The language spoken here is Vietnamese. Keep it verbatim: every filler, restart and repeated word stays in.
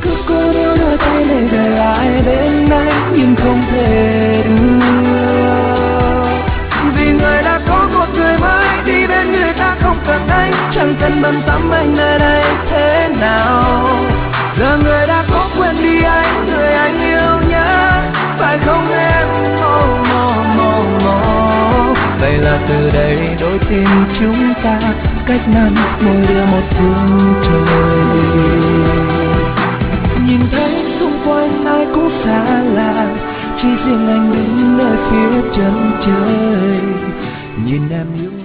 cứ cố níu đôi tay để về lại bên anh nhưng không thể được, vì người đã có một người mới đi bên người ta không cần anh, chẳng cần bận tâm anh ở đây thế nào. Giờ người đã có quên đi anh, người anh yêu nhớ, phải không em? Oh, oh, oh, oh. Vậy là từ đây đôi tim chúng ta cách năm mỗi đứa một phương trời. Nhìn thấy xung quanh ai cũng xa lạ, chỉ riêng anh đứng nơi phía chân trời. Nhìn em yêu